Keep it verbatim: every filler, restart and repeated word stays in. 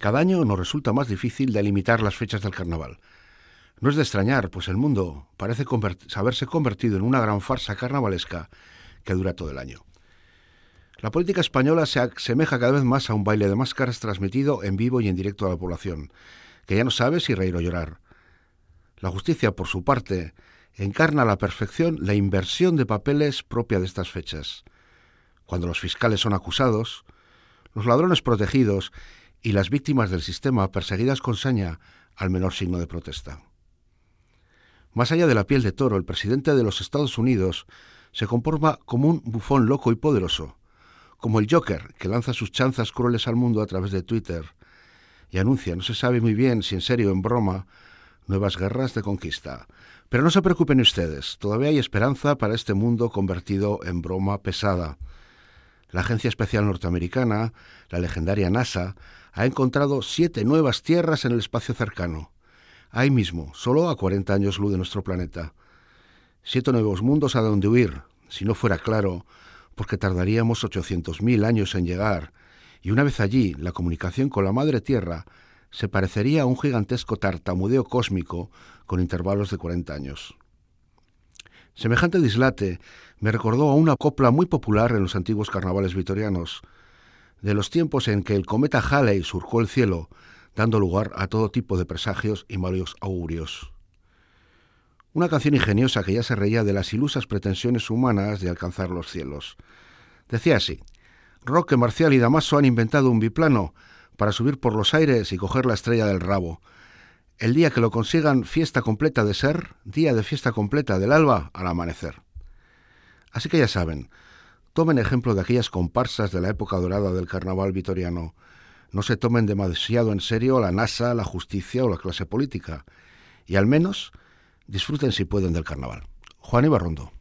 Cada año nos resulta más difícil delimitar las fechas del carnaval. No es de extrañar, pues el mundo parece convert- haberse convertido en una gran farsa carnavalesca que dura todo el año. La política española se asemeja cada vez más a un baile de máscaras transmitido en vivo y en directo a la población, que ya no sabe si reír o llorar. La justicia, por su parte, encarna a la perfección la inversión de papeles propia de estas fechas. Cuando los fiscales son acusados, los ladrones protegidos y las víctimas del sistema perseguidas con saña al menor signo de protesta. Más allá de la piel de toro, el presidente de los Estados Unidos se comporta como un bufón loco y poderoso, como el Joker, que lanza sus chanzas crueles al mundo a través de Twitter y anuncia, no se sabe muy bien si en serio o en broma, nuevas guerras de conquista. Pero no se preocupen ustedes, todavía hay esperanza para este mundo convertido en broma pesada. La Agencia Espacial Norteamericana, la legendaria NASA, ha encontrado siete nuevas tierras en el espacio cercano. Ahí mismo, solo a cuarenta años luz de nuestro planeta. Siete nuevos mundos a donde huir, si no fuera claro, porque tardaríamos ochocientos mil años en llegar, y una vez allí, la comunicación con la Madre Tierra se parecería a un gigantesco tartamudeo cósmico con intervalos de cuarenta años. Semejante dislate me recordó a una copla muy popular en los antiguos carnavales vitorianos, de los tiempos en que el cometa Halley surcó el cielo, dando lugar a todo tipo de presagios y malos augurios. Una canción ingeniosa que ya se reía de las ilusas pretensiones humanas de alcanzar los cielos. Decía así: Roque, Marcial y Damaso han inventado un biplano para subir por los aires y coger la estrella del rabo. El día que lo consigan, fiesta completa de ser, día de fiesta completa del alba al amanecer. Así que ya saben, tomen ejemplo de aquellas comparsas de la época dorada del carnaval vitoriano. No se tomen demasiado en serio la NASA, la justicia o la clase política. Y al menos disfruten si pueden del carnaval. Juan Ibarrondo.